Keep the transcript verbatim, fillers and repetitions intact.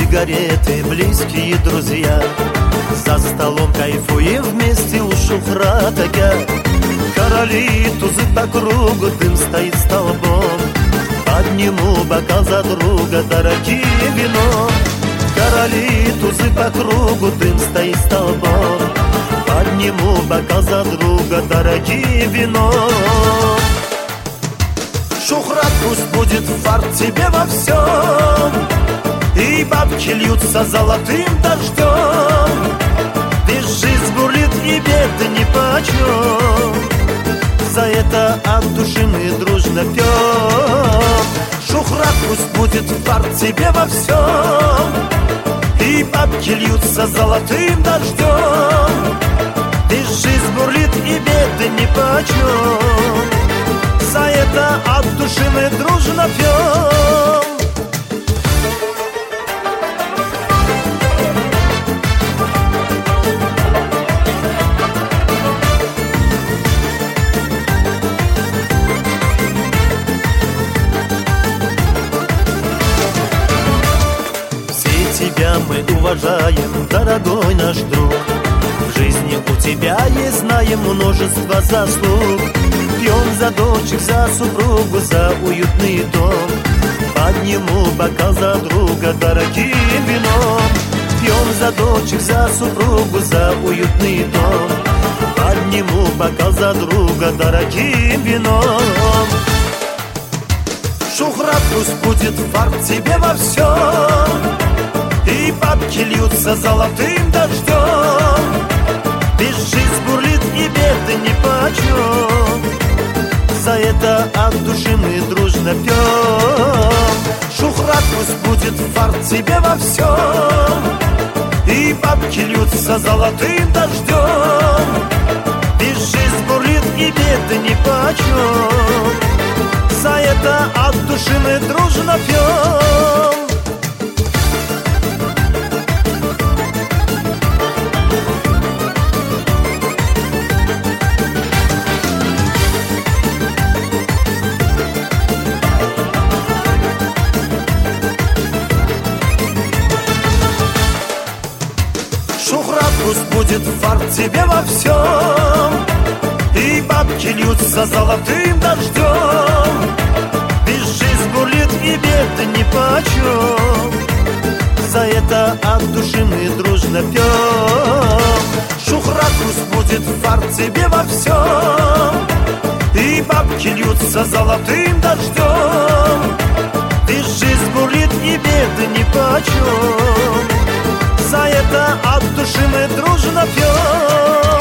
сигареты, близкие друзья. За столом кайфуем вместе у Шухратага. Короли и тузы по кругу, дым стоит столбом. Подниму бокал за друга, дорогие вино. Короли и тузы по кругу, дым стоит столбом. Подниму бокал за друга, дорогие вино. Шухрат, пусть будет фарт тебе во всем, и бабки льются золотым дождем. Ведь жизнь бурлит и беды нипочем. За это от души мы дружно пьем. Шухрат, пусть будет фарт тебе во всем, и бабки льются золотым дождем. Ведь жизнь бурлит и беды нипочем. За это от души мы дружно пьем. Все тебя мы уважаем, дорогой наш друг. В жизни у тебя есть, знаем, множество заслуг. Пьем за дочек, за супругу, за уютный дом. Подниму бокал за друга, дорогим вином. Пьем за дочек, за супругу, за уютный дом. Подниму бокал за друга, дорогим вином. Шухрат, пусть будет фарт тебе во всем, и бабки льются золотым дождем. Ведь жизнь бурлит и беды нипочем. За это от души мы дружно пьем. Шухрат, пусть будет фарт тебе во всем, и бабки льются золотым дождем. Ведь жизнь бурлит и беды нипочем. За это от души мы дружно пьем. Шухрат, пусть будет фарт тебе во всем, и бабки льются золотым дождем. Ведь жизнь бурлит и беды нипочем. За это от души мы дружно пьем. Шухрат, пусть будет фарт тебе во всем, и бабки льются золотым дождем. Ведь жизнь бурлит и беды нипочем. За это от души мы дружно пьем.